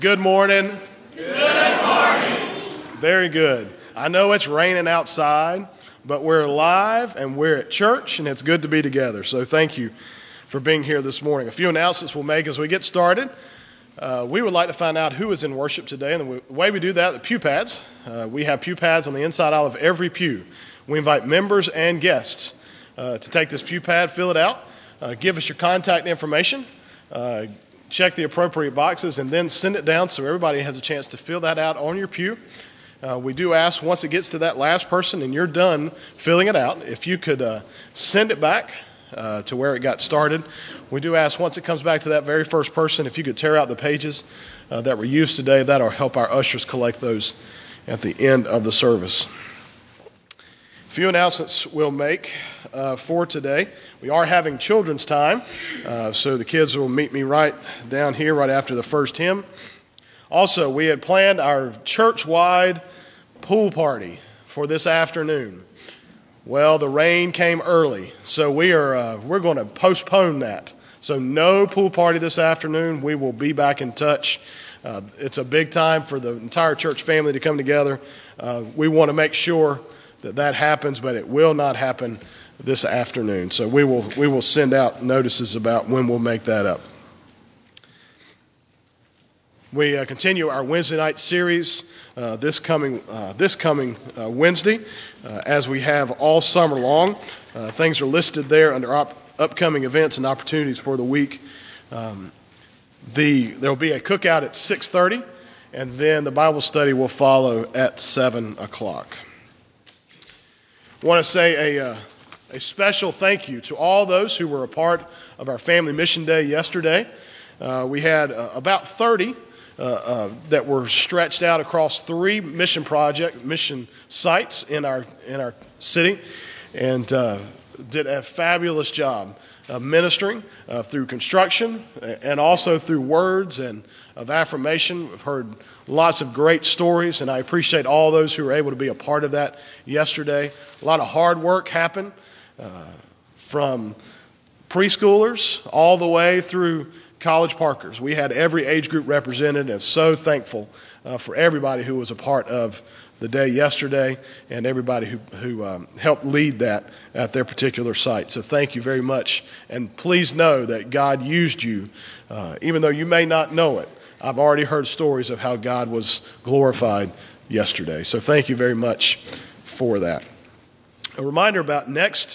Good morning. Good morning. Very good. I know it's raining outside, but we're live and we're at church, and it's good to be together. So thank you for being here this morning. A few announcements we'll make as we get started. We would like to find out who is in worship today, and the way we do that, the pew pads. We have pew pads on the inside aisle of every pew. We invite members and guests to take this pew pad, fill it out, give us your contact information, check the appropriate boxes, and then send it down so everybody has a chance to fill that out on your pew. We do ask, once it gets to that last person and you're done filling it out, if you could send it back to where it got started. We do ask, once it comes back to that very first person, if you could tear out the pages that were used today. That'll help our ushers collect those at the end of the service. A few announcements we'll make for today. We are having children's time, so the kids will meet me right down here right after the first hymn. Also, we had planned our church-wide pool party for this afternoon. Well, the rain came early, so we're going to postpone that. So no pool party this afternoon. We will be back in touch. It's a big time for the entire church family to come together. We want to make sure that happens, but it will not happen this afternoon. So we will send out notices about when we'll make that up. We continue our Wednesday night series this coming Wednesday, as we have all summer long. Things are listed there under upcoming events and opportunities for the week. There will be a cookout at 6:30, and then the Bible study will follow at 7 o'clock. I want to say a special thank you to all those who were a part of our Family Mission Day yesterday. We had about 30 that were stretched out across 3 mission sites in our city, and did a fabulous job ministering through construction and also through words and of affirmation. We've heard lots of great stories, and I appreciate all those who were able to be a part of that yesterday. A lot of hard work happened from preschoolers all the way through college parkers. We had every age group represented, and so thankful for everybody who was a part of the day yesterday and everybody who helped lead that at their particular site. So thank you very much, and please know that God used you, even though you may not know it. I've already heard stories of how God was glorified yesterday. So thank you very much for that. A reminder about next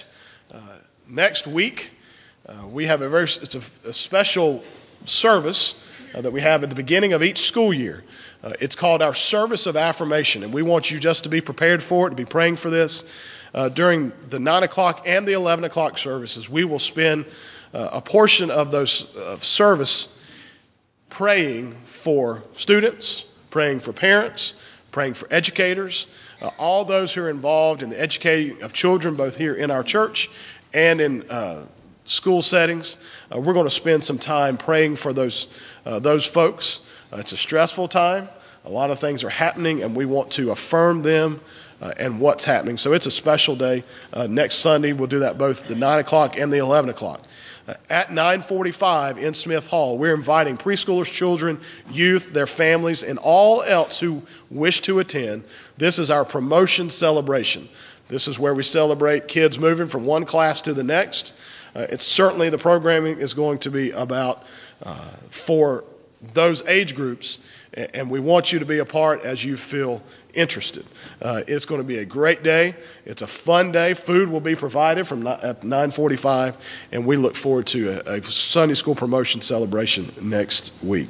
week. We have a special service that we have at the beginning of each school year. It's called our Service of Affirmation, and we want you just to be prepared for it, to be praying for this. During the 9 o'clock and the 11 o'clock services, we will spend a portion of those service praying for students, praying for parents, praying for educators, all those who are involved in the educating of children, both here in our church and in school settings. We're going to spend some time praying for those folks. It's a stressful time. A lot of things are happening, and we want to affirm them and what's happening. So it's a special day. Next Sunday, we'll do that both the 9 o'clock and the 11 o'clock. At 9:45 in Smith Hall, we're inviting preschoolers, children, youth, their families, and all else who wish to attend. This is our promotion celebration. This is where we celebrate kids moving from one class to the next. It's certainly, the programming is going to be about for those age groups, and we want you to be a part as you feel interested. It's going to be a great day. It's a fun day. Food will be provided at 9:45, and we look forward to a Sunday school promotion celebration next week.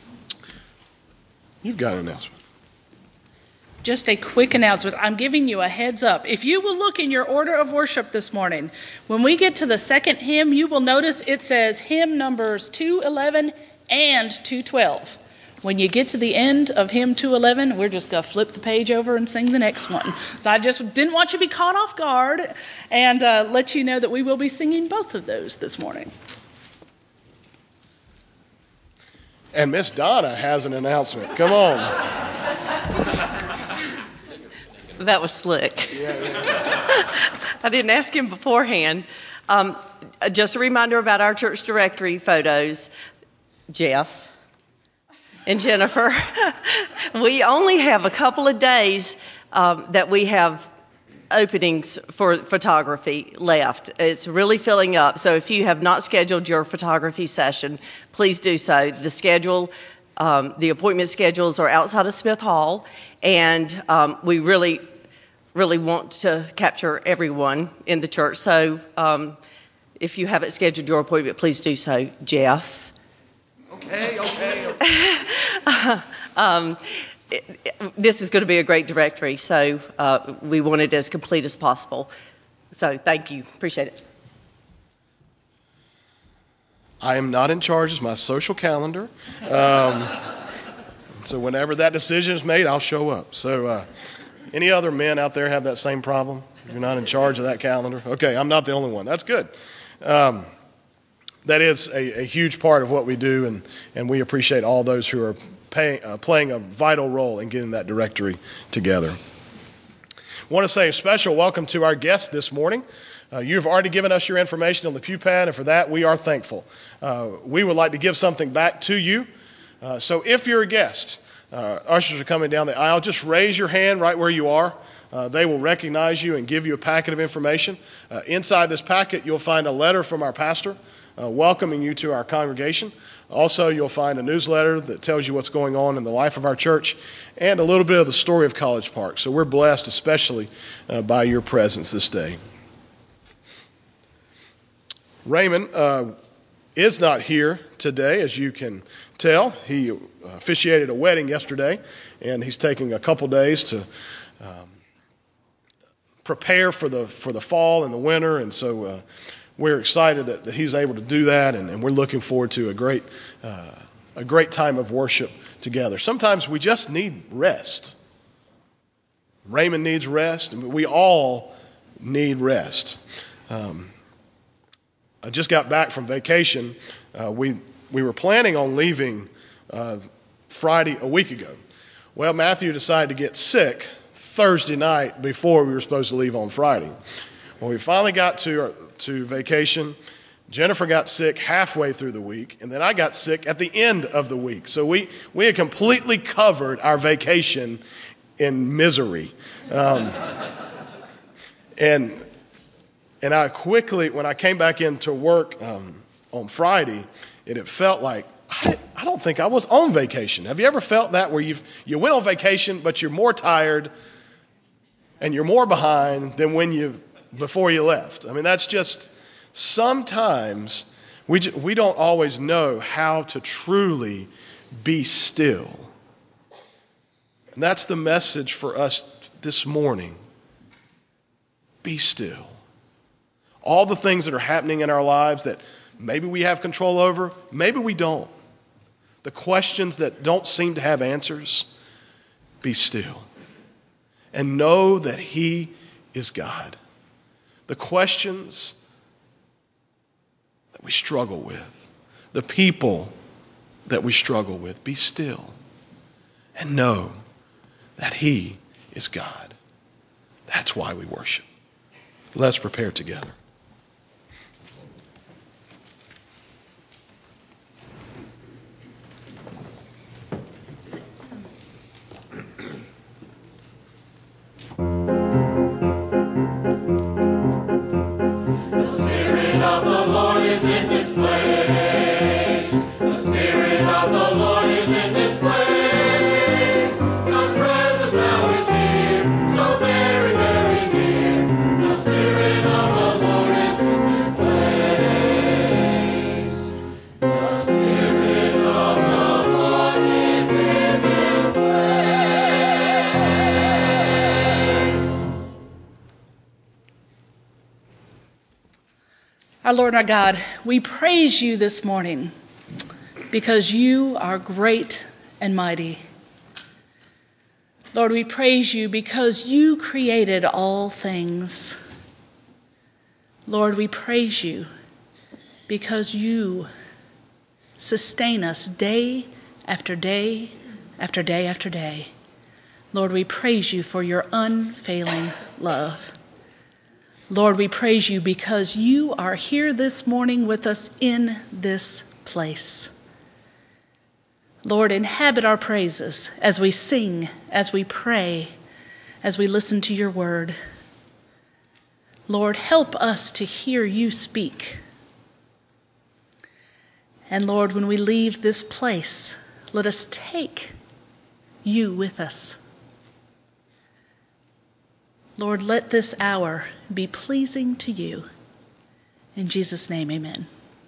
You've got an announcement. Just a quick announcement. I'm giving you a heads up. If you will look in your order of worship this morning, when we get to the second hymn, you will notice it says hymn numbers 211 and 212. When you get to the end of hymn 211, we're just going to flip the page over and sing the next one. So I just didn't want you to be caught off guard, and let you know that we will be singing both of those this morning. And Miss Donna has an announcement. Come on. That was slick. Yeah. I didn't ask him beforehand. Just a reminder about our church directory photos. Jeff and Jennifer. We only have a couple of days that we have openings for photography left. It's really filling up. So if you have not scheduled your photography session, please do so. The appointment schedules are outside of Smith Hall, and we really want to capture everyone in the church. So if you haven't scheduled your appointment, please do so, Jeff. Okay. This is going to be a great directory, so we want it as complete as possible. So thank you. Appreciate it. I am not in charge of my social calendar. So whenever that decision is made, I'll show up. So any other men out there have that same problem? You're not in charge of that calendar? Okay, I'm not the only one. That's good. That is a huge part of what we do, and we appreciate all those who are playing a vital role in getting that directory together. I want to say a special welcome to our guests this morning. You've already given us your information on the pew pad, and for that, we are thankful. We would like to give something back to you. So if you're a guest, ushers are coming down the aisle, just raise your hand right where you are. They will recognize you and give you a packet of information. Inside this packet, you'll find a letter from our pastor welcoming you to our congregation. Also, you'll find a newsletter that tells you what's going on in the life of our church and a little bit of the story of College Park. So we're blessed especially by your presence this day. Raymond is not here today, as you can tell. He officiated a wedding yesterday, and he's taking a couple days to prepare for the fall and the winter, and so we're excited that he's able to do that, and we're looking forward to a great time of worship together. Sometimes we just need rest. Raymond needs rest, and we all need rest. I just got back from vacation. We were planning on leaving Friday a week ago. Well, Matthew decided to get sick Thursday night before we were supposed to leave on Friday. When we finally got to vacation, Jennifer got sick halfway through the week, and then I got sick at the end of the week. So we had completely covered our vacation in misery. And I quickly, when I came back into work on Friday, it felt like, I don't think I was on vacation. Have you ever felt that, where you went on vacation, but you're more tired and you're more behind than before you left? I mean, that's just, sometimes we don't always know how to truly be still. And that's the message for us this morning. Be still. All the things that are happening in our lives that maybe we have control over, maybe we don't. The questions that don't seem to have answers, be still. And know that He is God. The questions that we struggle with, the people that we struggle with, be still. And know that He is God. That's why we worship. Let's prepare together. Our Lord, our God, we praise you this morning because you are great and mighty. Lord, we praise you because you created all things. Lord, we praise you because you sustain us day after day after day after day. Lord, we praise you for your unfailing love. Lord, we praise you because you are here this morning with us in this place. Lord, inhabit our praises as we sing, as we pray, as we listen to your word. Lord, help us to hear you speak. And Lord, when we leave this place, let us take you with us. Lord, let this hour be pleasing to you. In Jesus' name, amen.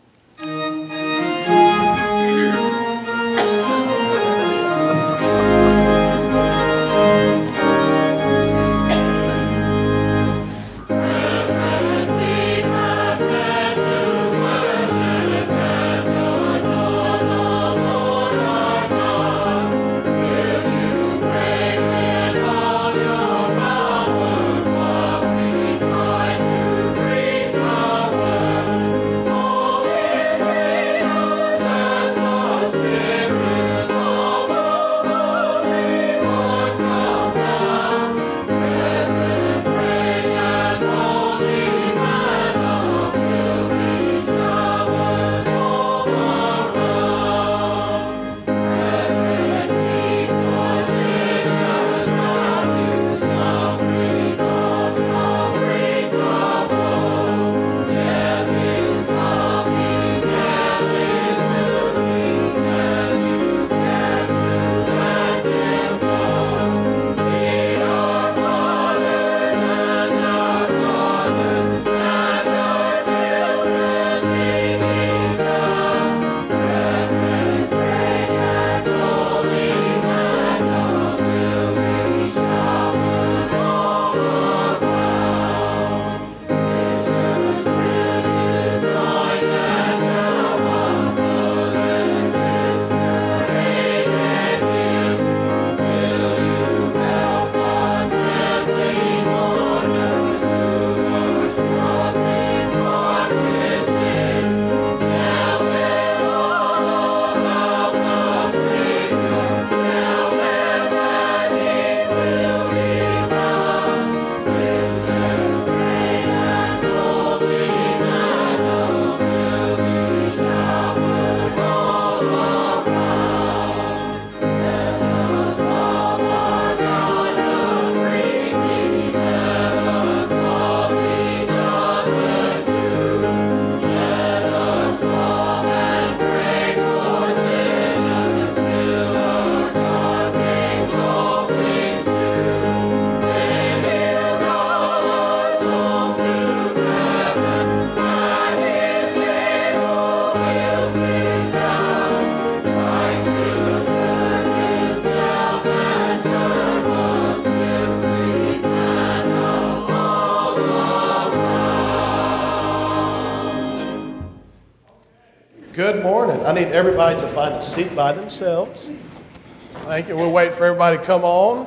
Good morning. I need everybody to find a seat by themselves. Thank you. We'll wait for everybody to come on.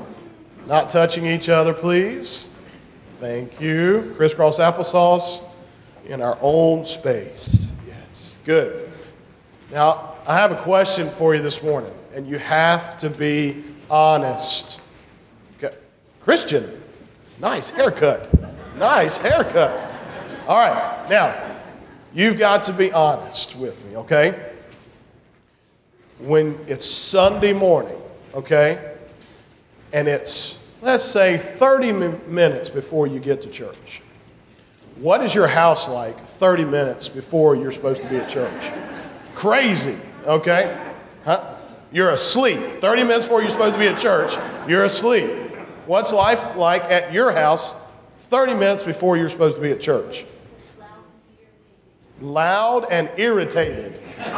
Not touching each other, please. Thank you. Crisscross applesauce in our own space. Yes. Good. Now, I have a question for you this morning, and you have to be honest. Okay. Christian, nice haircut. Nice haircut. All right. Now, you've got to be honest with me, okay? When it's Sunday morning, okay, and it's, let's say, 30 minutes before you get to church, what is your house like 30 minutes before you're supposed to be at church? Crazy, okay? Huh? You're asleep. 30 minutes before you're supposed to be at church, you're asleep. What's life like at your house 30 minutes before you're supposed to be at church? Loud and irritated.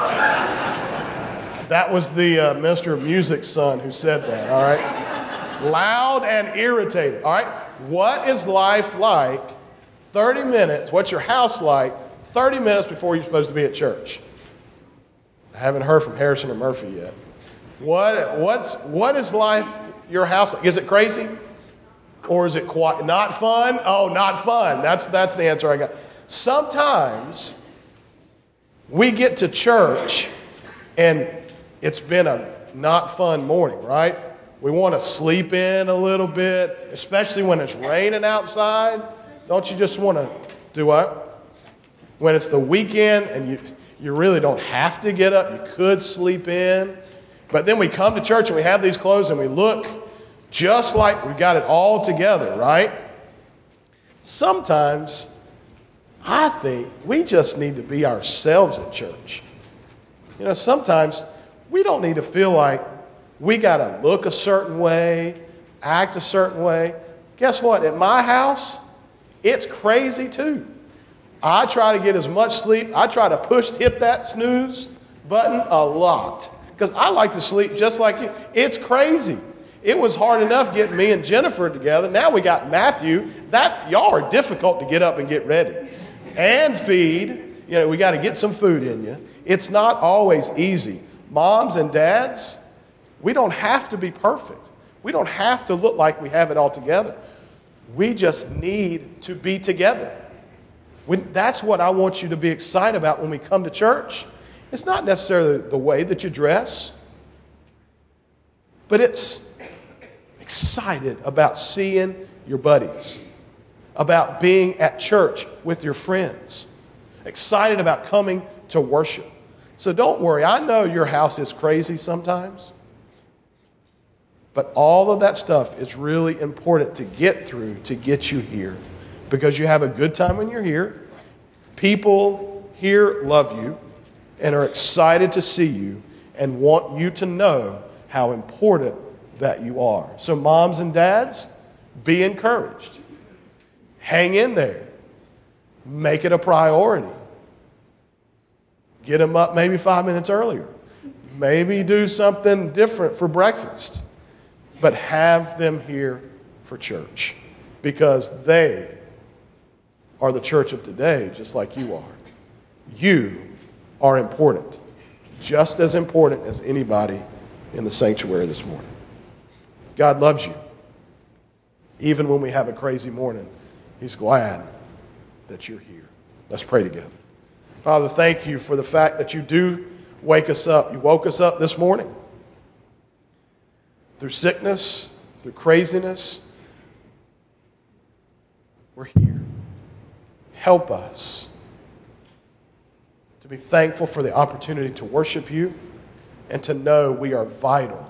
That was the Minister of Music's son who said that, all right? Loud and irritated, all right? What is life like 30 minutes, what's your house like 30 minutes before you're supposed to be at church? I haven't heard from Harrison or Murphy yet. What is life, your house like? Is it crazy? Or is it quiet? Not fun? Oh, not fun. That's the answer I got. Sometimes we get to church and it's been a not fun morning, right? We want to sleep in a little bit, especially when it's raining outside. Don't you just want to do what? When it's the weekend and you really don't have to get up, you could sleep in. But then we come to church and we have these clothes and we look just like we got it all together, right? Sometimes I think we just need to be ourselves at church. You know, sometimes we don't need to feel like we got to look a certain way, act a certain way. Guess what? At my house, it's crazy too. I try to get as much sleep. I try to hit that snooze button a lot because I like to sleep just like you. It's crazy. It was hard enough getting me and Jennifer together. Now we got Matthew. Y'all are difficult to get up and get ready and feed. You know, we got to get some food in you. It's not always easy. Moms and dads, we don't have to be perfect. We don't have to look like we have it all together. We just need to be together. That's what I want you to be excited about when we come to church. It's not necessarily the way that you dress, but it's excited about seeing your buddies, about being at church with your friends, excited about coming to worship. So don't worry. I know your house is crazy sometimes, but all of that stuff is really important to get through to get you here because you have a good time when you're here. People here love you and are excited to see you and want you to know how important that you are. So moms and dads, be encouraged. Hang in there. Make it a priority. Get them up maybe 5 minutes earlier. Maybe do something different for breakfast. But have them here for church because they are the church of today, just like you are. You are important, just as important as anybody in the sanctuary this morning. God loves you. Even when we have a crazy morning, He's glad that you're here. Let's pray together. Father, thank you for the fact that you do wake us up. You woke us up this morning. Through sickness, through craziness, we're here. Help us to be thankful for the opportunity to worship you and to know we are vital.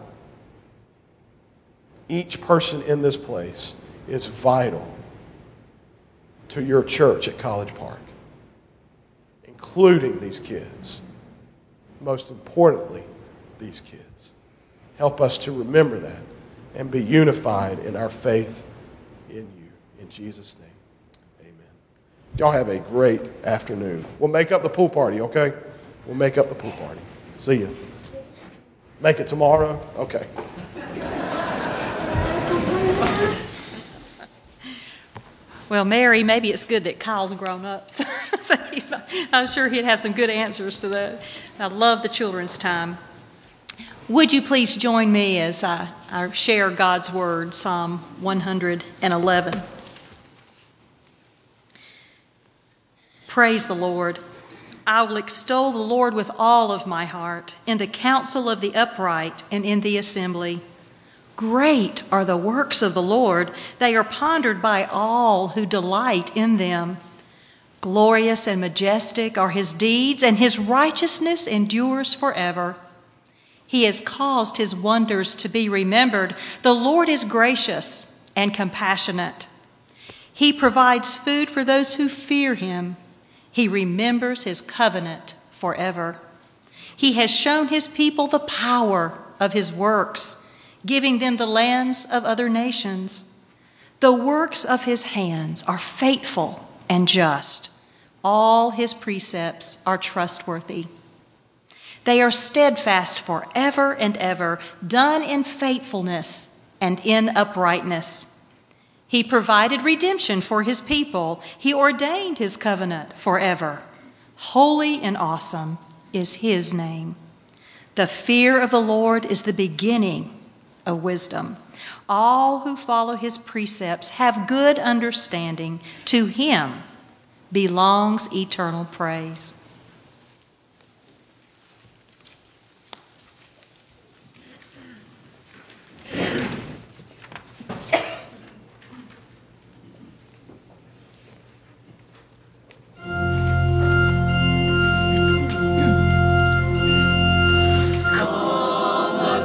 Each person in this place is vital to your church at College Park, including these kids. Most importantly, these kids. Help us to remember that and be unified in our faith in you. In Jesus' name, amen. Y'all have a great afternoon. We'll make up the pool party, okay? We'll make up the pool party. See you. Make it tomorrow? Okay. Well, Mary, maybe it's good that Kyle's grown up. So I'm sure he'd have some good answers to that. I love the children's time. Would you please join me as I share God's Word, Psalm 111. Praise the Lord. I will extol the Lord with all of my heart, in the council of the upright and in the assembly. Great are the works of the Lord. They are pondered by all who delight in them. Glorious and majestic are his deeds, and his righteousness endures forever. He has caused his wonders to be remembered. The Lord is gracious and compassionate. He provides food for those who fear him. He remembers his covenant forever. He has shown his people the power of his works, giving them the lands of other nations. The works of his hands are faithful and just. All his precepts are trustworthy. They are steadfast forever and ever, done in faithfulness and in uprightness. He provided redemption for his people. He ordained his covenant forever. Holy and awesome is his name. The fear of the Lord is the beginning of wisdom. All who follow his precepts have good understanding. To him belongs eternal praise. Come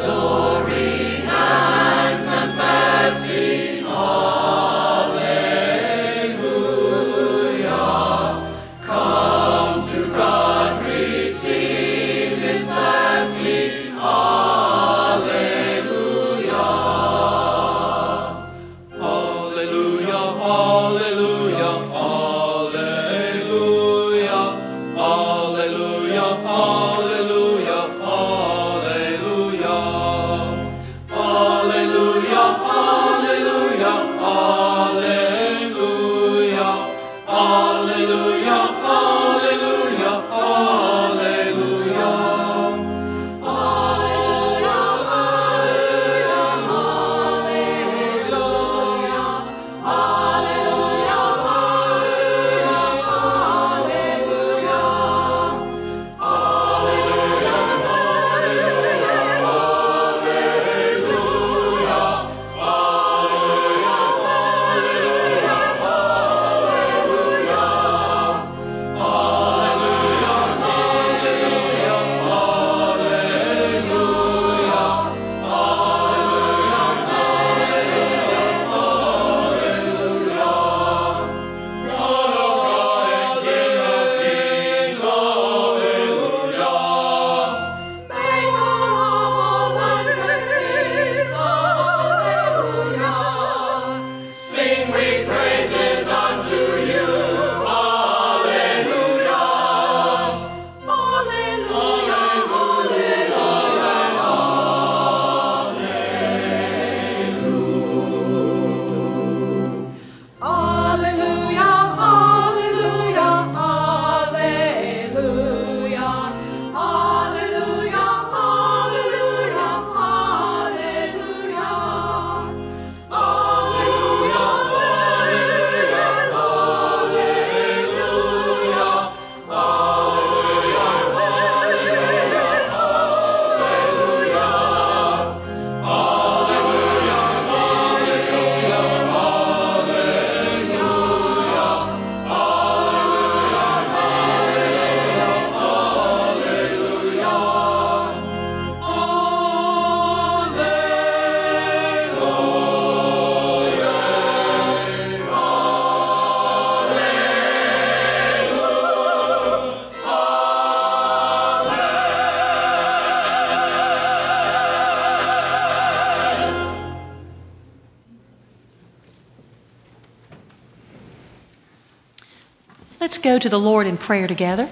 Let's go to the Lord in prayer together.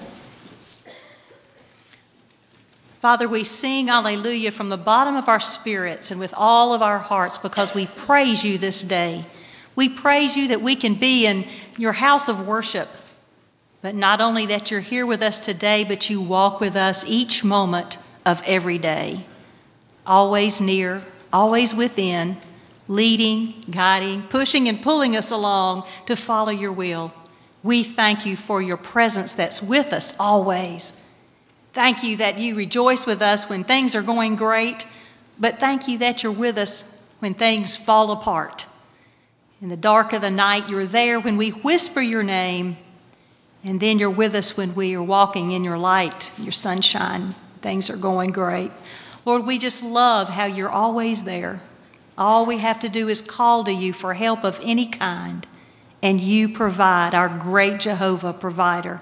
Father, we sing Alleluia from the bottom of our spirits and with all of our hearts because we praise you this day. We praise you that we can be in your house of worship, but not only that you're here with us today, but you walk with us each moment of every day. Always near, always within, leading, guiding, pushing and pulling us along to follow your will. We thank you for your presence that's with us always. Thank you that you rejoice with us when things are going great, but thank you that you're with us when things fall apart. In the dark of the night, you're there when we whisper your name, and then you're with us when we are walking in your light, your sunshine. Things are going great. Lord, we just love how you're always there. All we have to do is call to you for help of any kind, and you provide, our great Jehovah provider.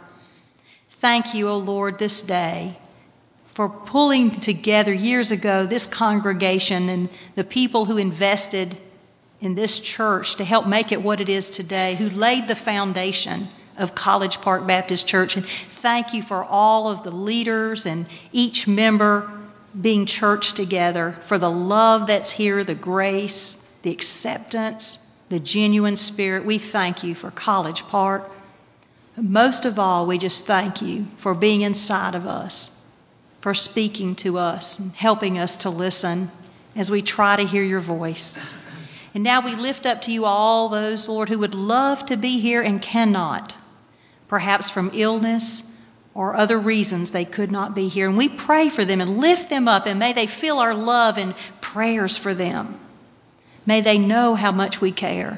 Thank you, O Lord, this day for pulling together years ago this congregation and the people who invested in this church to help make it what it is today, who laid the foundation of College Park Baptist Church. And thank you for all of the leaders and each member being churched together, for the love that's here, the grace, the acceptance, the genuine spirit. We thank you for College Park. But most of all, we just thank you for being inside of us, for speaking to us and helping us to listen as we try to hear your voice. And now we lift up to you all those, Lord, who would love to be here and cannot, perhaps from illness or other reasons they could not be here. And we pray for them and lift them up, and may they feel our love and prayers for them. May they know how much we care.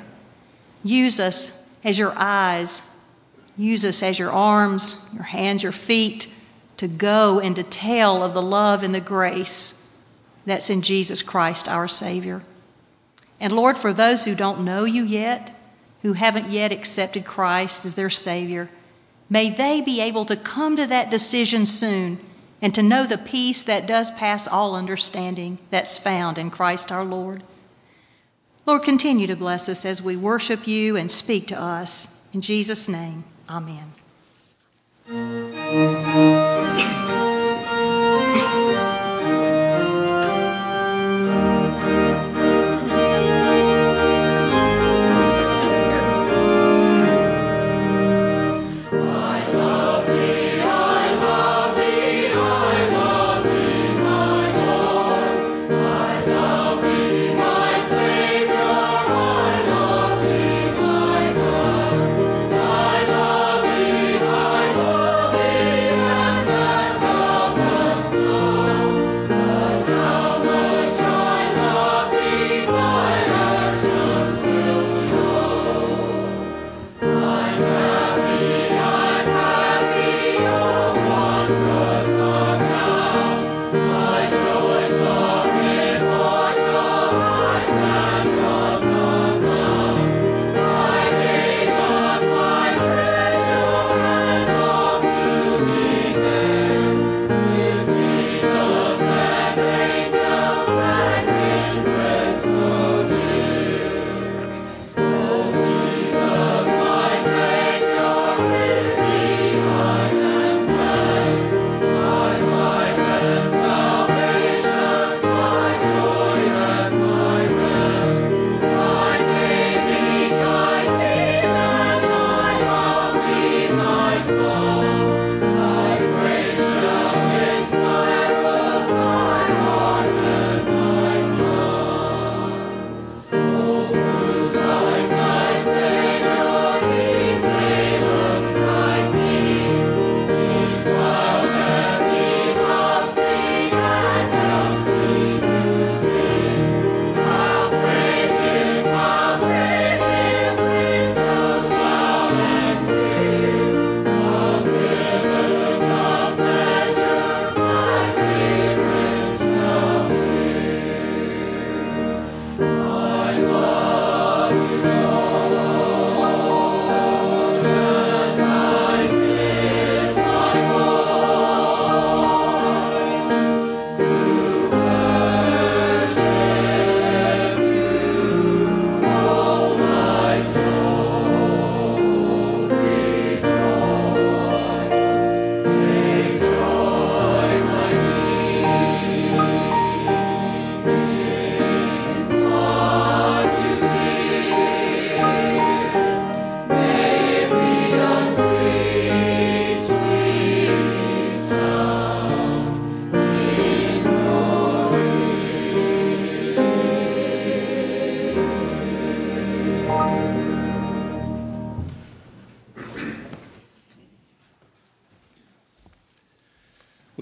Use us as your eyes. Use us as your arms, your hands, your feet, to go and to tell of the love and the grace that's in Jesus Christ, our Savior. And Lord, for those who don't know you yet, who haven't yet accepted Christ as their Savior, may they be able to come to that decision soon and to know the peace that does pass all understanding that's found in Christ our Lord. Lord, continue to bless us as we worship you and speak to us. In Jesus' name, amen. I love thee,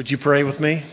Would you pray with me?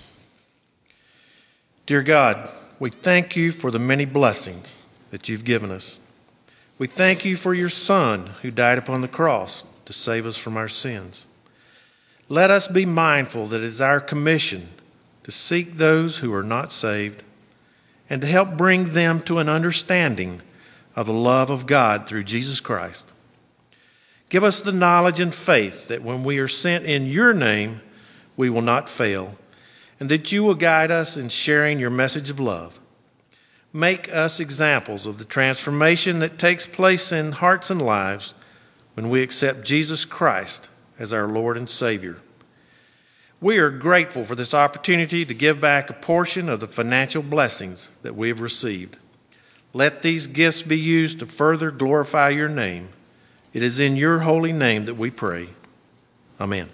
Dear God, we thank you for the many blessings that you've given us. We thank you for your Son who died upon the cross to save us from our sins. Let us be mindful that it is our commission to seek those who are not saved and to help bring them to an understanding of the love of God through Jesus Christ. Give us the knowledge and faith that when we are sent in your name, we will not fail, and that you will guide us in sharing your message of love. Make us examples of the transformation that takes place in hearts and lives when we accept Jesus Christ as our Lord and Savior. We are grateful for this opportunity to give back a portion of the financial blessings that we have received. Let these gifts be used to further glorify your name. It is in your holy name that we pray. Amen.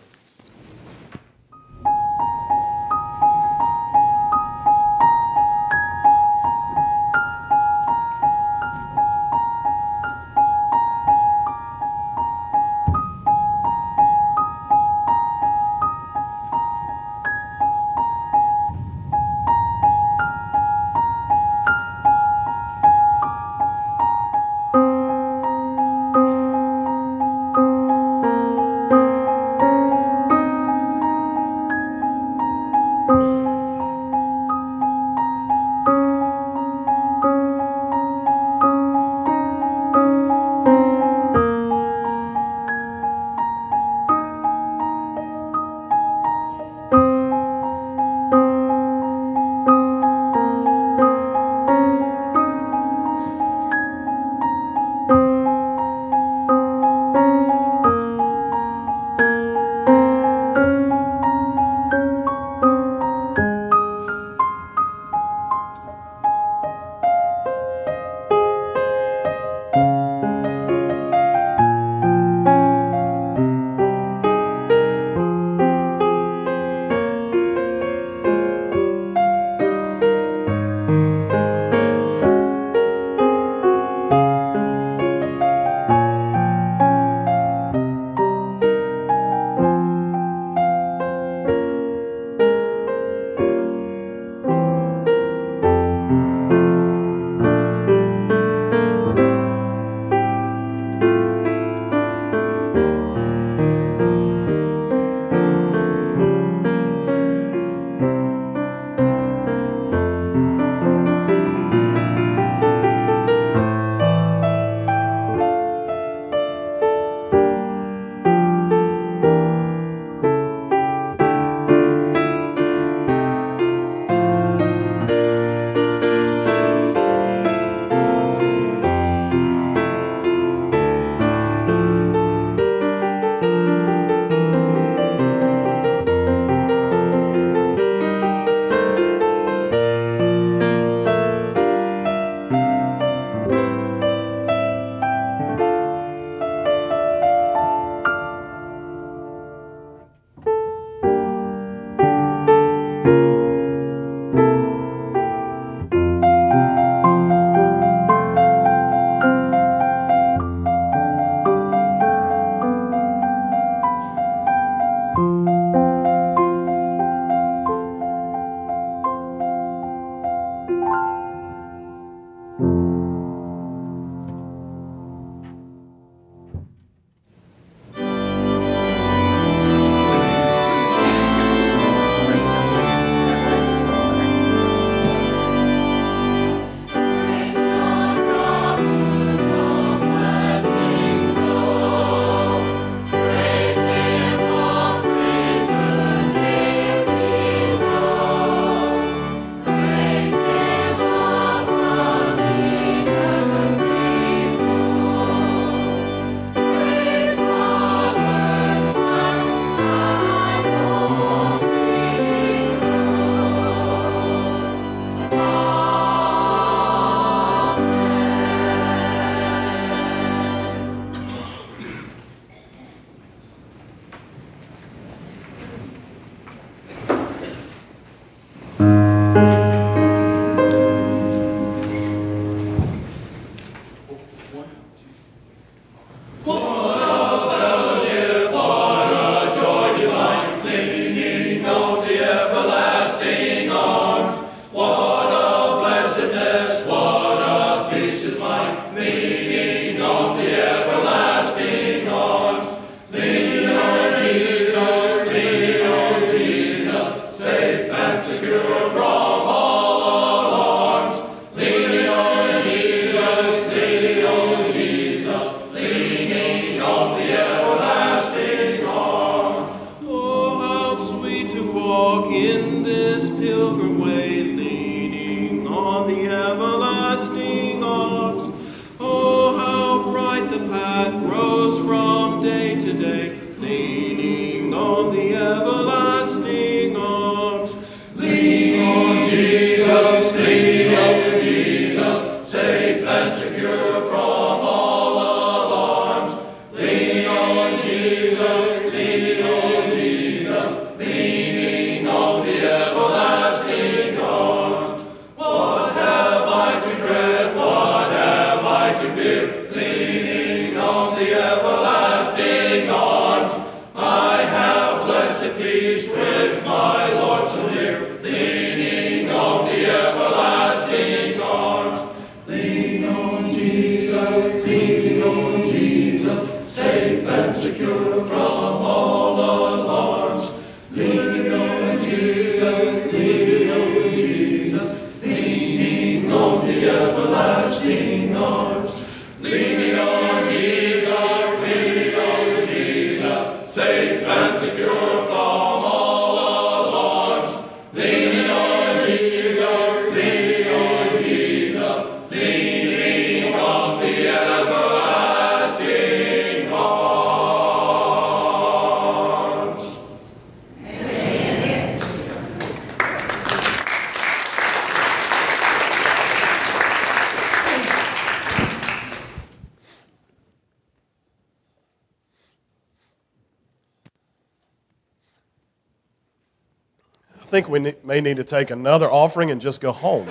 I think we may need to take another offering and just go home.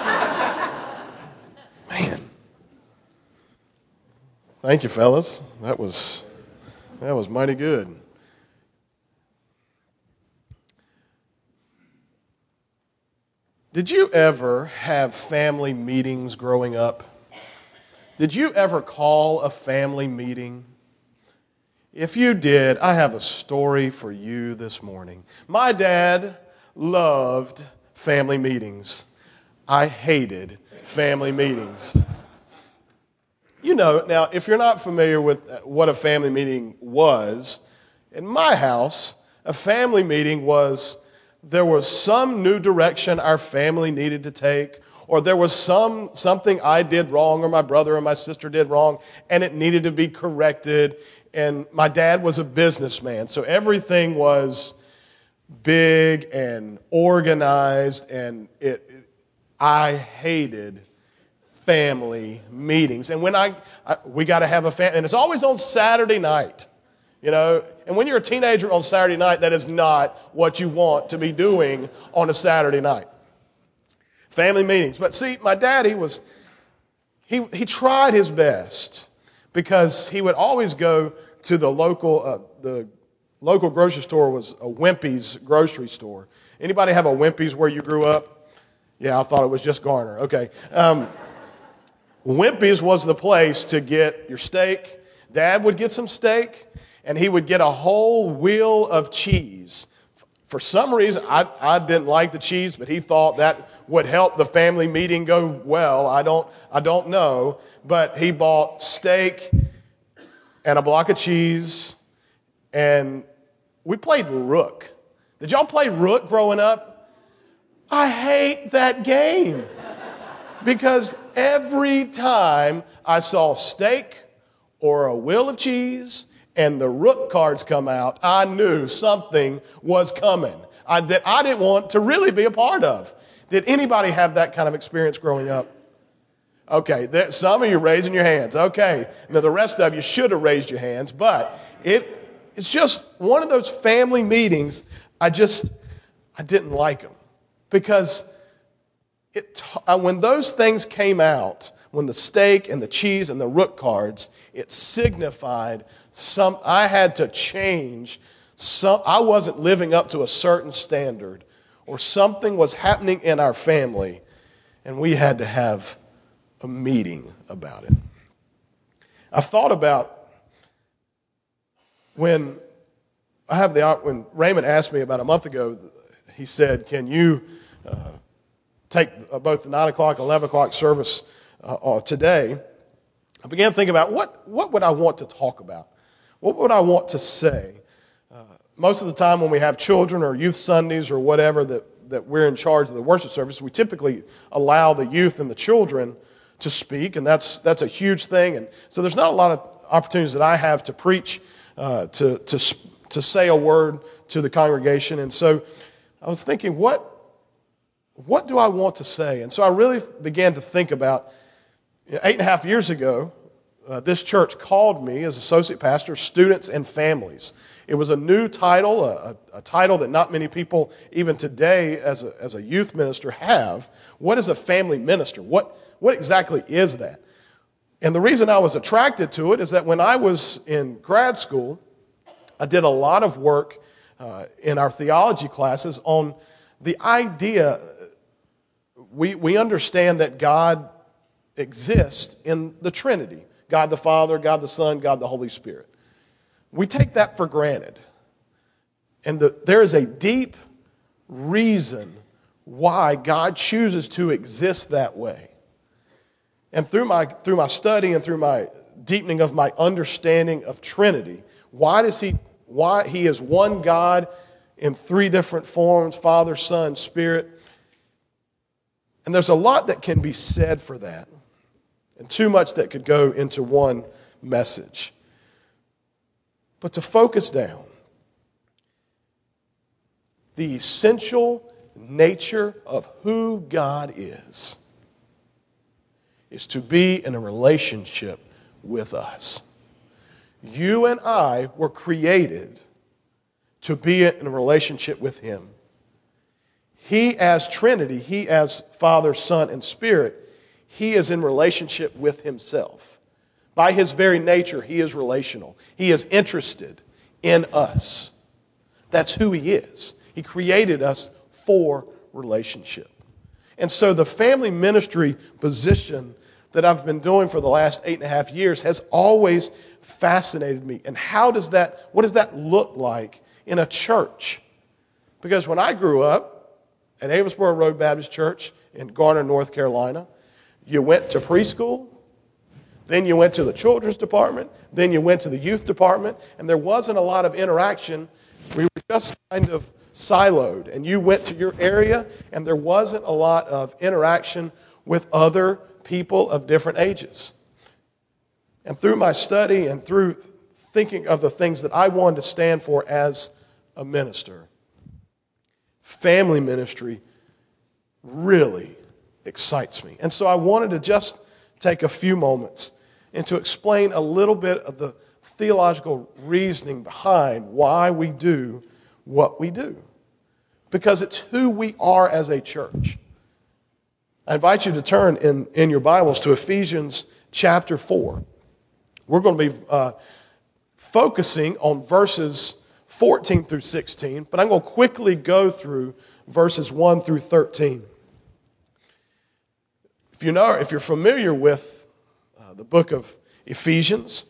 Man. Thank you, fellas. That was mighty good. Did you ever have family meetings growing up? Did you ever call a family meeting? If you did, I have a story for you this morning. My dad loved family meetings. I hated family meetings. You know, now, if you're not familiar with what a family meeting was, in my house, a family meeting was there was some new direction our family needed to take, or there was something I did wrong or my brother or my sister did wrong, and it needed to be corrected. And my dad was a businessman, so everything was big and organized, and I hated family meetings. And when we got to have a family, and it's always on Saturday night, you know. And when you're a teenager on Saturday night, that is not what you want to be doing on a Saturday night. Family meetings. But see, my dad, he tried his best, because he would always go to the local grocery store was a Wimpy's grocery store. Anybody have a Wimpy's where you grew up? Yeah, I thought it was just Garner. Okay. Wimpy's was the place to get your steak. Dad would get some steak, and he would get a whole wheel of cheese. For some reason, I didn't like the cheese, but he thought that would help the family meeting go well. I don't know, but he bought steak and a block of cheese, and we played Rook. Did y'all play Rook growing up? I hate that game, because every time I saw steak or a wheel of cheese and the Rook cards come out, I knew something was coming that I didn't want to really be a part of. Did anybody have that kind of experience growing up? Okay, some of you raising your hands. Okay, now the rest of you should have raised your hands, but it's just one of those family meetings. I didn't like them, because when those things came out, when the steak and the cheese and the Rook cards, it signified I had to change. I wasn't living up to a certain standard, or something was happening in our family, and we had to have a meeting about it. I thought about when Raymond asked me about a month ago, he said, can you take both the 9 o'clock, 11 o'clock service today? I began thinking about what would I want to talk about? What would I want to say? Most of the time when we have children or youth Sundays or whatever that we're in charge of the worship service, we typically allow the youth and the children to speak, and that's a huge thing. And so there's not a lot of opportunities that I have to preach, to say a word to the congregation. And so I was thinking, what do I want to say? And so I really began to think about 8.5 years ago, this church called me as associate pastor of students and families. It was a new title, a title that not many people even today as a youth minister have. What is a family minister? What exactly is that? And the reason I was attracted to it is that when I was in grad school, I did a lot of work in our theology classes on the idea. We understand that God exists in the Trinity. God the Father, God the Son, God the Holy Spirit. we take that for granted. And there is a deep reason why God chooses to exist that way. And through my study and through my deepening of my understanding of Trinity, why he is one God in three different forms, Father, Son, Spirit. And there's a lot that can be said for that, and too much that could go into one message. But to focus down, the essential nature of who God is to be in a relationship with us. You and I were created to be in a relationship with Him. He as Trinity, He as Father, Son, and Spirit, He is in relationship with Himself. By His very nature, He is relational. He is interested in us. That's who He is. He created us for relationship. And so the family ministry position that I've been doing for the last 8.5 years has always fascinated me. And what does that look like in a church? Because when I grew up at Avisboro Road Baptist Church in Garner, North Carolina, you went to preschool, then you went to the children's department, then you went to the youth department, and there wasn't a lot of interaction. We were just kind of siloed, and you went to your area, and there wasn't a lot of interaction with other people of different ages. And through my study and through thinking of the things that I wanted to stand for as a minister, family ministry really excites me. And so I wanted to just take a few moments and to explain a little bit of the theological reasoning behind why we do what we do. Because it's who we are as a church. I invite you to turn in your Bibles to Ephesians chapter 4. We're going to be focusing on verses 14 through 16, but I'm going to quickly go through verses 1 through 13. If you're familiar with the book of Ephesians,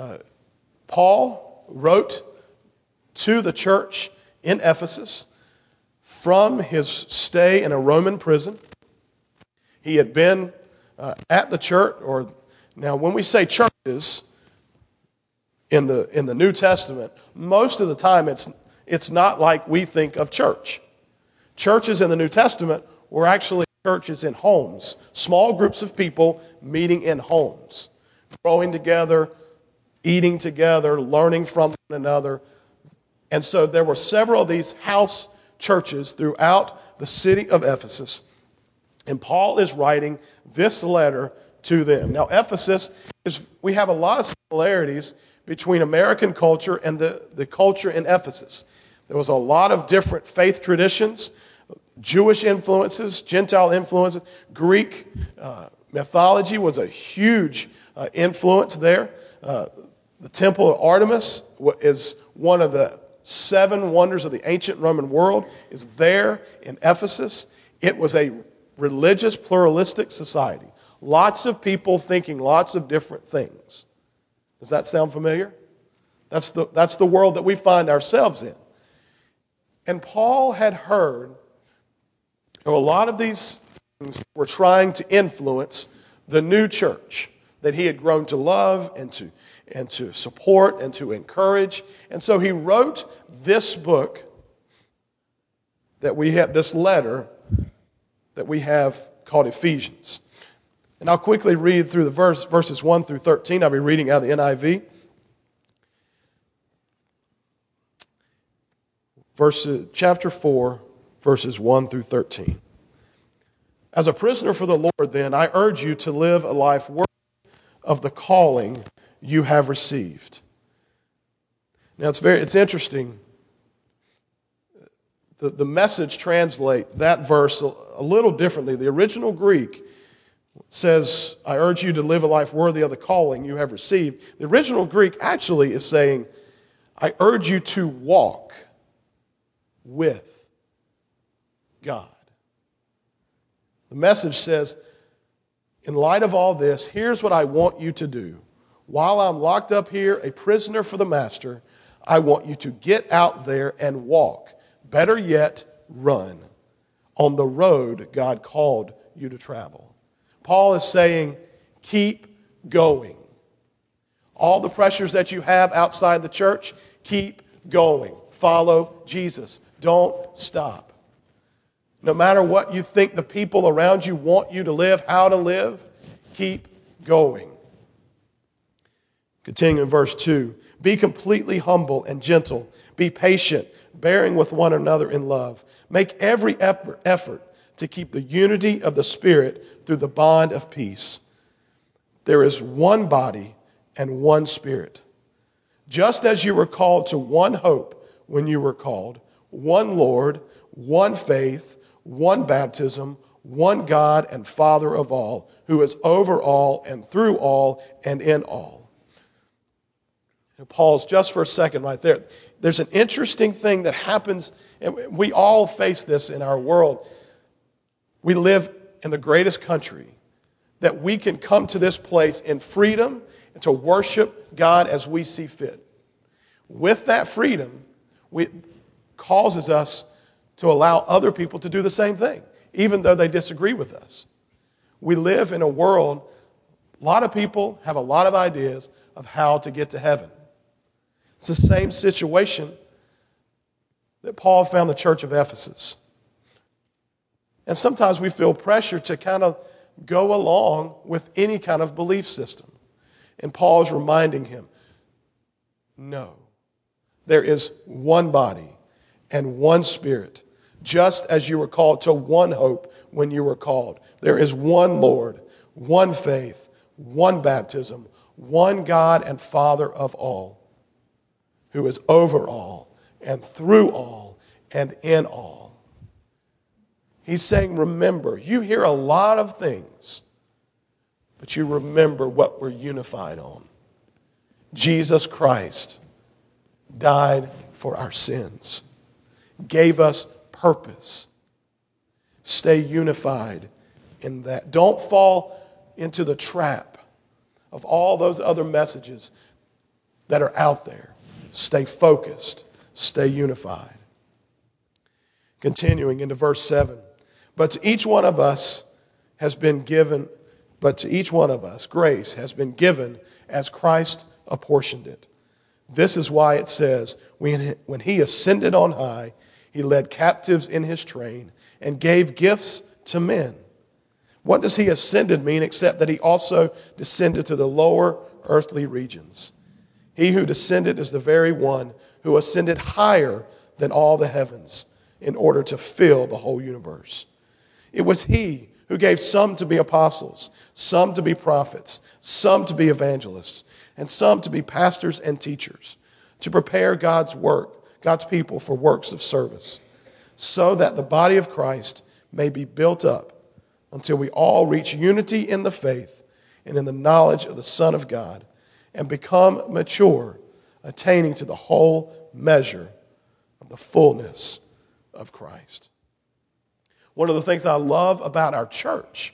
Paul wrote to the church in Ephesus from his stay in a Roman prison. He had been at the church, now when we say churches in the New Testament, most of the time it's not like we think of church. Churches in the New Testament were actually churches in homes, small groups of people meeting in homes, growing together, eating together, learning from one another. And so there were several of these house churches throughout the city of Ephesus. And Paul is writing this letter to them. Now, Ephesus, we have a lot of similarities between American culture and the culture in Ephesus. There was a lot of different faith traditions, Jewish influences, Gentile influences. Greek mythology was a huge influence there. The Temple of Artemis is one of the 7 wonders of the ancient Roman world, is there in Ephesus. It was a religious, pluralistic society. Lots of people thinking lots of different things. Does that sound familiar? That's the world that we find ourselves in. And Paul had heard a lot of these things were trying to influence the new church that he had grown to love and to support and to encourage. And so he wrote this book that we have, this letter that we have called Ephesians. And I'll quickly read through the verses 1 through 13. I'll be reading out of the NIV. Chapter 4, verses 1 through 13. As a prisoner for the Lord, then, I urge you to live a life worthy of the calling you have received. Now, it's interesting. The Message translate that verse a little differently. The original Greek says, I urge you to live a life worthy of the calling you have received. The original Greek actually is saying, I urge you to walk with God. The Message says, in light of all this, here's what I want you to do. While I'm locked up here, a prisoner for the Master, I want you to get out there and walk. Better yet, run on the road God called you to travel. Paul is saying, keep going. All the pressures that you have outside the church, keep going. Follow Jesus. Don't stop. No matter what you think the people around you want you to live, how to live, keep going. Continuing in verse 2. Be completely humble and gentle. Be patient, bearing with one another in love. Make every effort to keep the unity of the Spirit through the bond of peace. There is one body and one Spirit. Just as you were called to one hope when you were called, one Lord, one faith, one baptism, one God and Father of all, who is over all and through all and in all. And pause just for a second right there. There's an interesting thing that happens, and we all face this in our world. We live in the greatest country, that we can come to this place in freedom and to worship God as we see fit. With that freedom, it causes us to allow other people to do the same thing, even though they disagree with us. We live in a world, a lot of people have a lot of ideas of how to get to heaven. It's the same situation that Paul found the church of Ephesus. And sometimes we feel pressure to kind of go along with any kind of belief system. And Paul's reminding him, no, there is one body and one Spirit, just as you were called to one hope when you were called. There is one Lord, one faith, one baptism, one God and Father of all, who is over all and through all and in all. He's saying, remember, you hear a lot of things, but you remember what we're unified on. Jesus Christ died for our sins, gave us purpose. Stay unified in that. Don't fall into the trap of all those other messages that are out there. Stay focused. Stay unified. Continuing into verse 7. But to each one of us grace has been given as Christ apportioned it. This is why it says, when he ascended on high, he led captives in his train and gave gifts to men. What does he ascended mean except that he also descended to the lower earthly regions? He who descended is the very one who ascended higher than all the heavens in order to fill the whole universe. It was he who gave some to be apostles, some to be prophets, some to be evangelists, and some to be pastors and teachers, to prepare God's people for works of service, so that the body of Christ may be built up until we all reach unity in the faith and in the knowledge of the Son of God and become mature, attaining to the whole measure of the fullness of Christ. One of the things I love about our church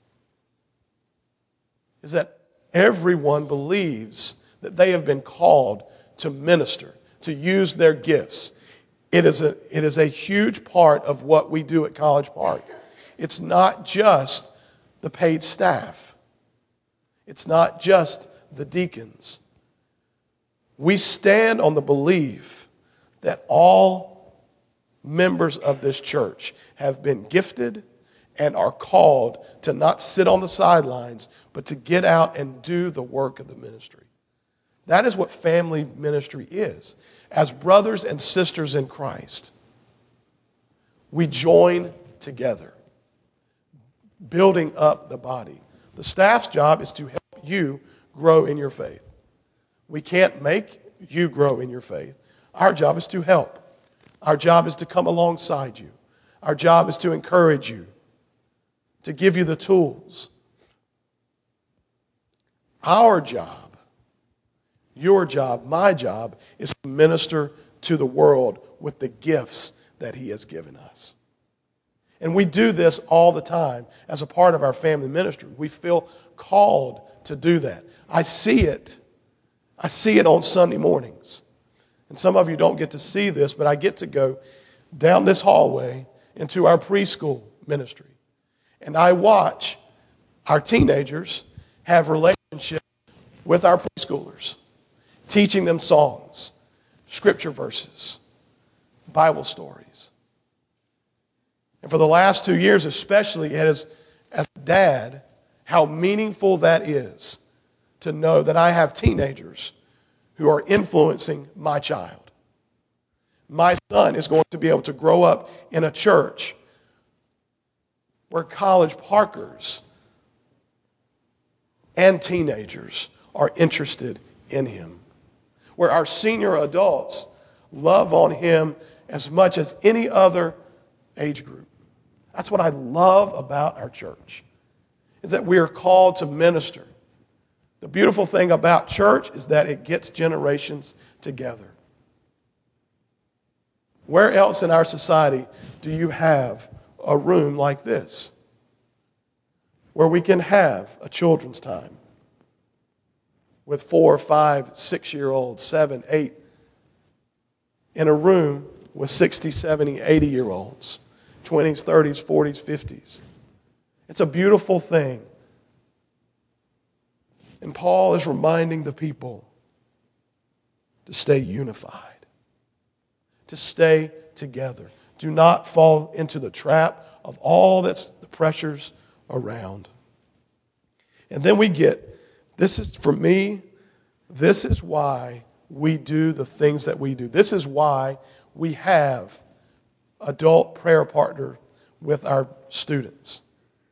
is that everyone believes that they have been called to minister, to use their gifts. It is a huge part of what we do at College Park. It's not just the paid staff. It's not just the deacons. We stand on the belief that all members of this church have been gifted and are called to not sit on the sidelines, but to get out and do the work of the ministry. That is what family ministry is. As brothers and sisters in Christ, we join together, building up the body. The staff's job is to help you grow in your faith. We can't make you grow in your faith. Our job is to help. Our job is to come alongside you. Our job is to encourage you, to give you the tools. Our job, your job, my job, is to minister to the world with the gifts that he has given us. And we do this all the time as a part of our family ministry. We feel called to do that. I see it on Sunday mornings. And some of you don't get to see this, but I get to go down this hallway into our preschool ministry. And I watch our teenagers have relationships with our preschoolers, teaching them songs, scripture verses, Bible stories. And for the last 2 years especially, as a dad, how meaningful that is to know that I have teenagers who are influencing my child. My son is going to be able to grow up in a church where College Parkers and teenagers are interested in him, where our senior adults love on him as much as any other age group. That's what I love about our church, is that we are called to minister. The beautiful thing about church is that it gets generations together. Where else in our society do you have a room like this, where we can have a children's time with 4, 5, 6-year-olds, 7, 8, in a room with 60, 70, 80-year-olds, 20s, 30s, 40s, 50s. It's a beautiful thing. And Paul is reminding the people to stay unified, to stay together. Do not fall into the trap of all that's the pressures around. And then we get, this is, for me, this is why we do the things that we do. This is why we have adult prayer partner with our students.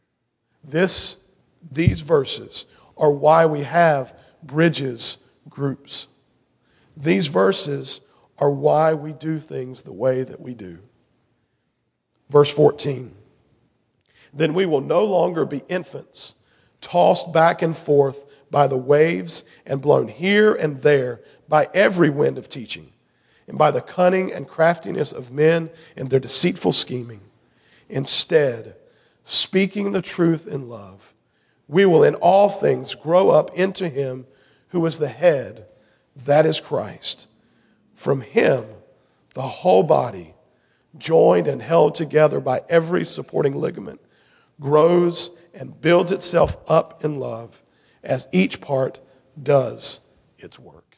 These verses are why we have Bridges groups. These verses are why we do things the way that we do. Verse 14. Then we will no longer be infants, tossed back and forth by the waves and blown here and there by every wind of teaching, and by the cunning and craftiness of men and their deceitful scheming. Instead, speaking the truth in love, we will in all things grow up into him who is the head, that is Christ. From him, the whole body, joined and held together by every supporting ligament, grows and builds itself up in love as each part does its work.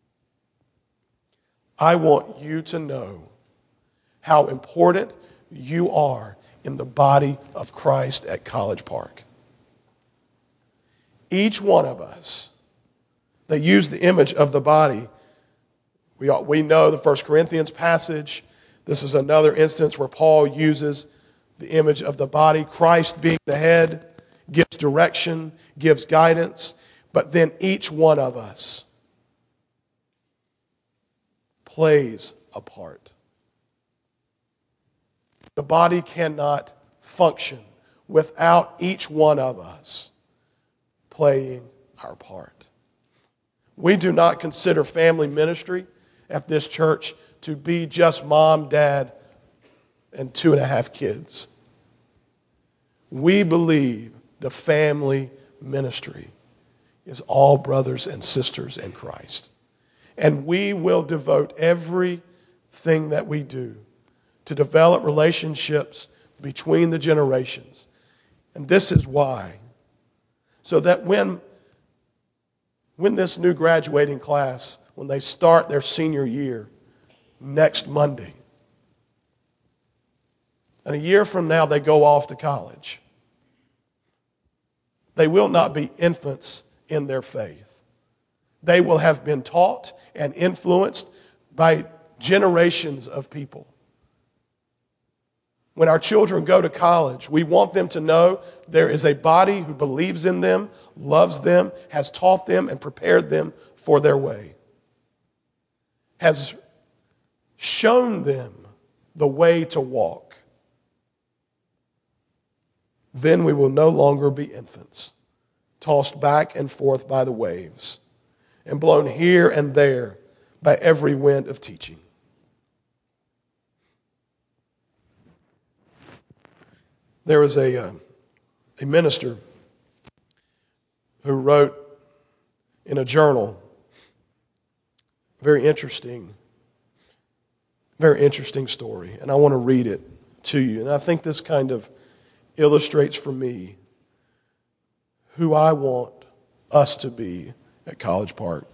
I want you to know how important you are in the body of Christ at College Park. Each one of us that use the image of the body, we know the 1 Corinthians passage. This is another instance where Paul uses the image of the body. Christ being the head gives direction, gives guidance, but then each one of us plays a part. The body cannot function without each one of us playing our part. We do not consider family ministry at this church to be just mom, dad, and 2.5 kids. We believe the family ministry is all brothers and sisters in Christ. And we will devote everything that we do to develop relationships between the generations. And this is why. So that when this new graduating class, when they start their senior year next Monday, and a year from now they go off to college, they will not be infants in their faith. They will have been taught and influenced by generations of people. When our children go to college, we want them to know there is a body who believes in them, loves them, has taught them and prepared them for their way, has shown them the way to walk. Then we will no longer be infants, tossed back and forth by the waves, and blown here and there by every wind of teaching. There was a minister who wrote in a journal a very interesting Very interesting story, and I want to read it to you. And I think this kind of illustrates for me who I want us to be at College Park.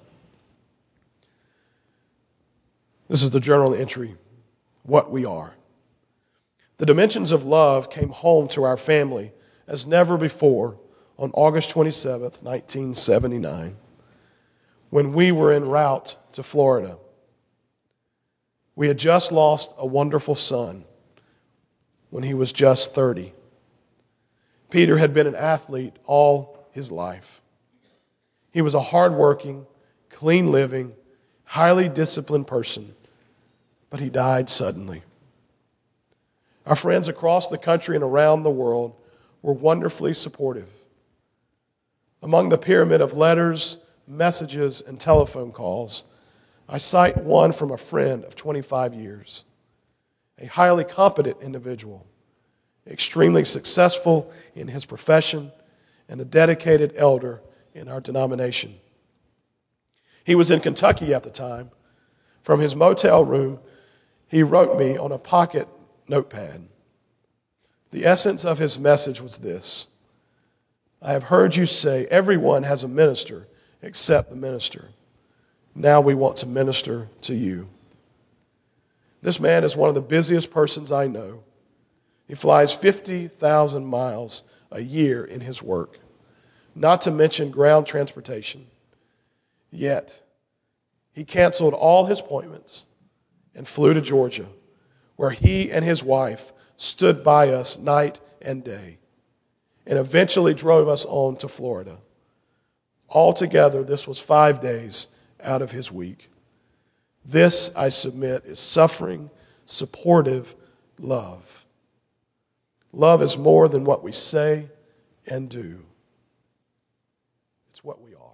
This is the journal entry, what we are. The dimensions of love came home to our family as never before on August 27th, 1979, when we were en route to Florida. We had just lost a wonderful son when he was just 30. Peter had been an athlete all his life. He was a hardworking, clean-living, highly disciplined person, but he died suddenly. Our friends across the country and around the world were wonderfully supportive. Among the pyramid of letters, messages, and telephone calls, I cite one from a friend of 25 years, a highly competent individual, extremely successful in his profession, and a dedicated elder in our denomination. He was in Kentucky at the time. From his motel room, he wrote me on a pocket notepad. The essence of his message was this: I have heard you say everyone has a minister except the minister. Now we want to minister to you. This man is one of the busiest persons I know. He flies 50,000 miles a year in his work, not to mention ground transportation. Yet, he canceled all his appointments and flew to Georgia, where he and his wife stood by us night and day, and eventually drove us on to Florida. Altogether, this was 5 days out of his week. This, I submit, is suffering, supportive love. Love is more than what we say and do. It's what we are.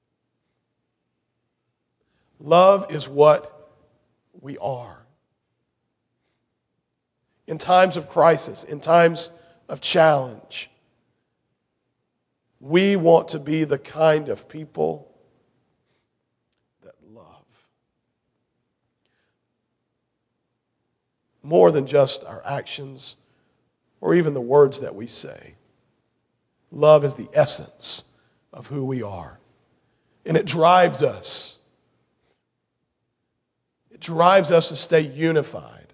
Love is what we are. In times of crisis, in times of challenge, we want to be the kind of people that love. More than just our actions or even the words that we say. Love is the essence of who we are. And it drives us. It drives us to stay unified.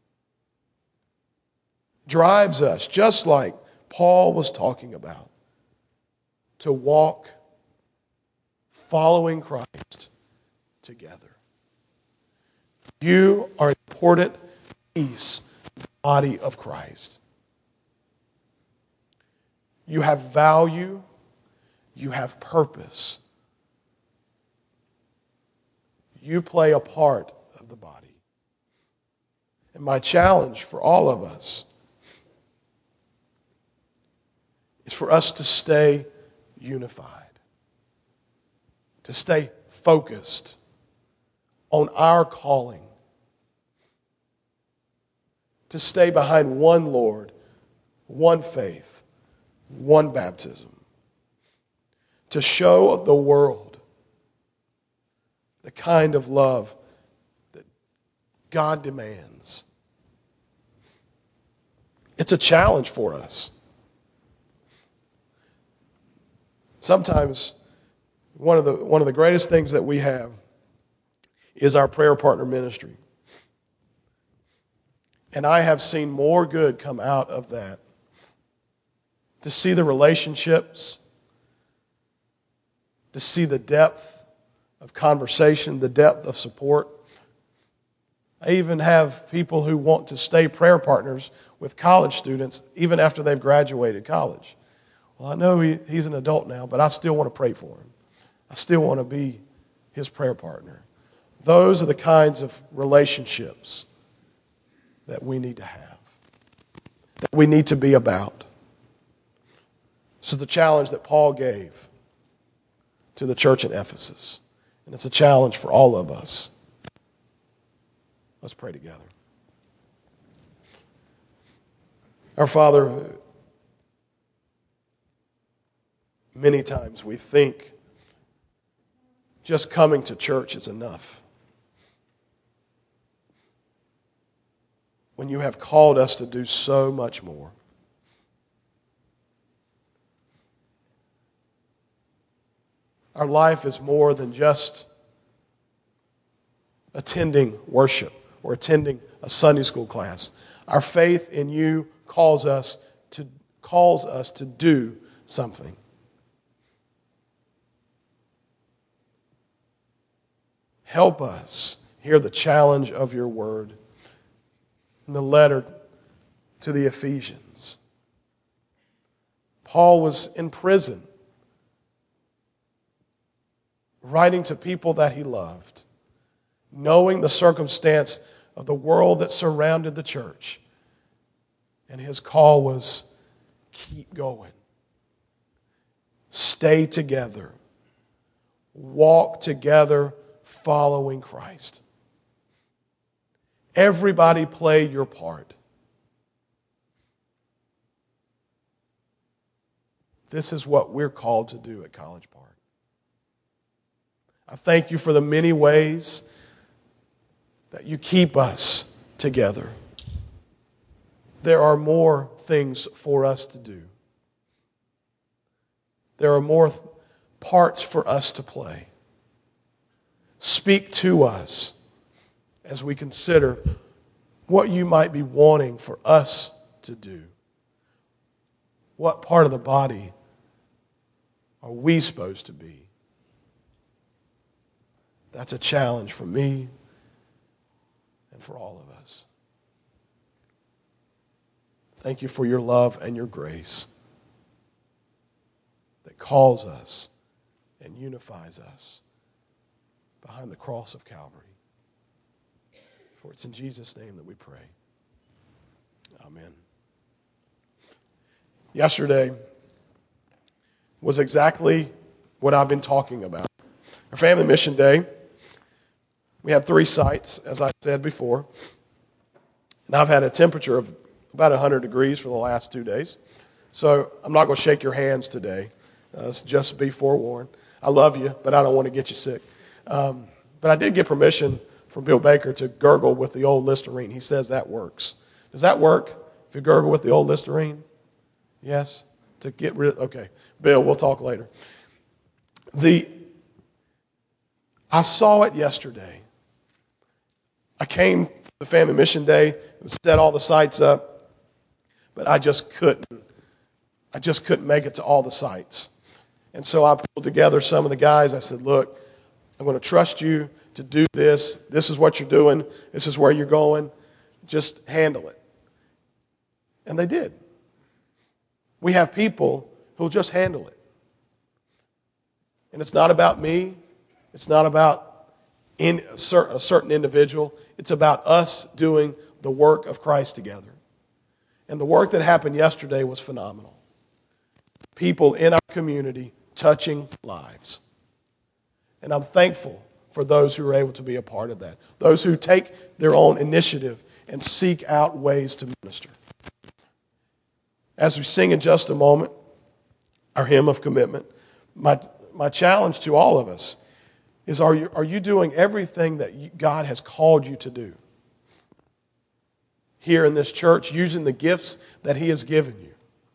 Drives us, just like Paul was talking about, to walk following Christ together. You are an important piece of the body of Christ. You have value. You have purpose. You play a part of the body. And my challenge for all of us is for us to stay unified, to stay focused on our calling, to stay behind one Lord, one faith, one baptism, to show the world the kind of love that God demands. It's a challenge for us. Sometimes one of the greatest things that we have is our prayer partner ministry. And I have seen more good come out of that. To see the relationships, to see the depth of conversation, the depth of support. I even have people who want to stay prayer partners with college students even after they've graduated college. Well, I know he's an adult now, but I still want to pray for him. I still want to be his prayer partner. Those are the kinds of relationships that we need to have, that we need to be about. This is the challenge that Paul gave to the church in Ephesus. And it's a challenge for all of us. Let's pray together. Our Father, many times we think just coming to church is enough. when you have called us to do so much more. Our life is more than just attending worship or attending a Sunday school class. Our faith in you calls us to do something. Help us hear the challenge of your word in the letter to the Ephesians. Paul was in prison, writing to people that he loved, knowing the circumstance of the world that surrounded the church. And his call was, keep going. Stay together. Walk together following Christ. Everybody play your part. This is what we're called to do at College Park. I thank you for the many ways that you keep us together. There are more things for us to do. There are more parts for us to play. Speak to us as we consider what you might be wanting for us to do. What part of the body are we supposed to be? That's a challenge for me and for all of us. Thank you for your love and your grace that calls us and unifies us behind the cross of Calvary. For it's in Jesus' name that we pray. Amen. Yesterday was exactly what I've been talking about. Our Family Mission Day, we had 3 sites, as I said before. And I've had a temperature of about 100 degrees for the last 2 days. So I'm not going to shake your hands today. Just be forewarned. I love you, but I don't want to get you sick. But I did get permission from Bill Baker to gurgle with the old Listerine. He says that works. Does that work if you gurgle with the old Listerine? Yes? To get rid of, okay. Bill, we'll talk later. I saw it yesterday. I came to the Family Mission Day, set all the sites up, but I just couldn't make it to all the sites. And so I pulled together some of the guys. I said, look, I'm going to trust you to do this. This is what you're doing. This is where you're going. Just handle it. And they did. We have people who'll just handle it. And it's not about me. It's not about a certain individual. It's about us doing the work of Christ together. And the work that happened yesterday was phenomenal. People in our community touching lives. And I'm thankful for those who are able to be a part of that. Those who take their own initiative and seek out ways to minister. As we sing in just a moment, our hymn of commitment, my challenge to all of us is, are you doing everything that God has called you to do here in this church, using the gifts that He has given you?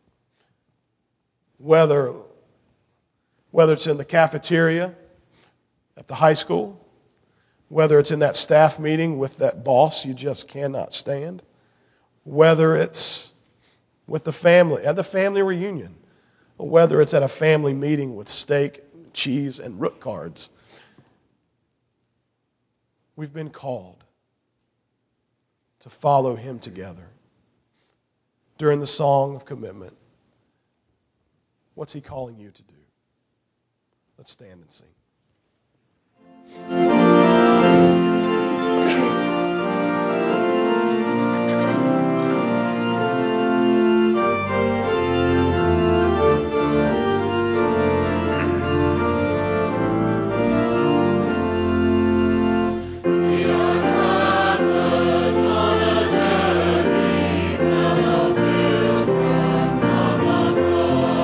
Whether it's in the cafeteria at the high school, whether it's in that staff meeting with that boss you just cannot stand, whether it's with the family, at the family reunion, or whether it's at a family meeting with steak, cheese, and root cards. We've been called to follow Him together. During the song of commitment, what's He calling you to do? Let's stand and sing.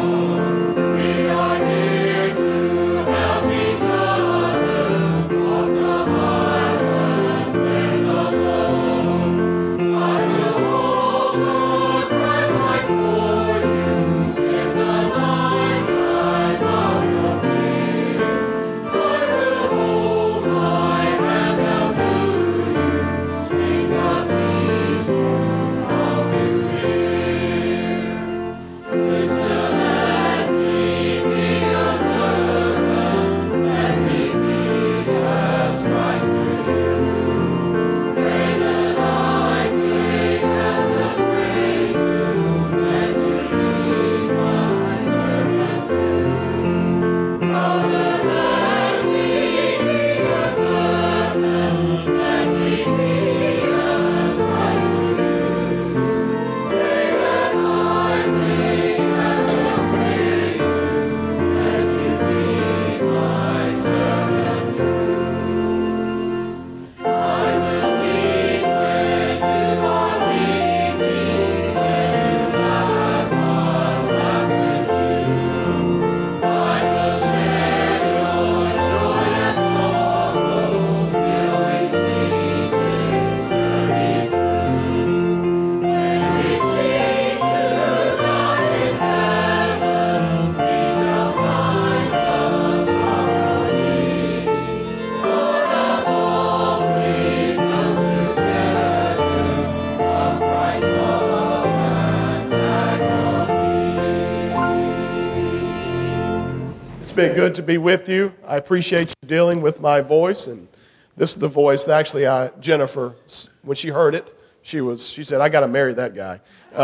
We are here to help each other. been good to be with you. I appreciate you dealing with my voice, and this is the voice that actually Jennifer, when she heard it, she said, I got to marry that guy.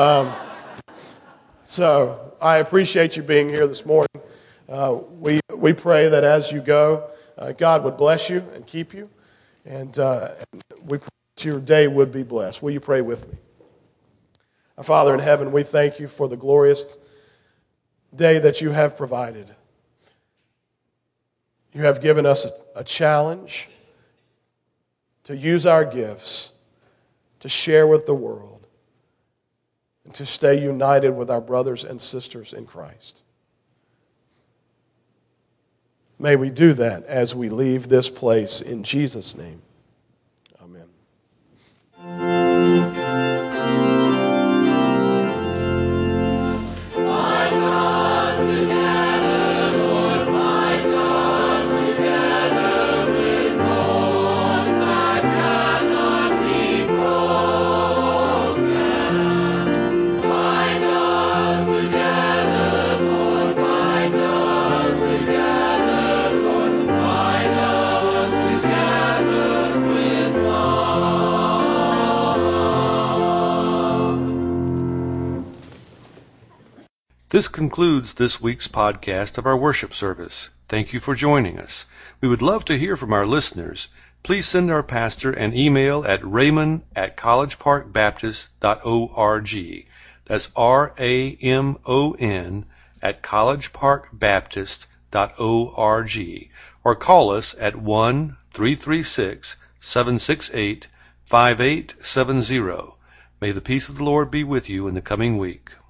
So I appreciate you being here this morning. We pray that as you go, God would bless you and keep you, and we pray that your day would be blessed. Will you pray with me? Our Father in heaven, we thank you for the glorious day that you have provided. You have given us a challenge to use our gifts to share with the world and to stay united with our brothers and sisters in Christ. May we do that as we leave this place in Jesus' name. Amen. This concludes this week's podcast of our worship service. Thank you for joining us. We would love to hear from our listeners. Please send our pastor an email at raymond@collegeparkbaptist.org. That's RAMON@collegeparkbaptist.org. Or call us at 1-336-768-5870. May the peace of the Lord be with you in the coming week.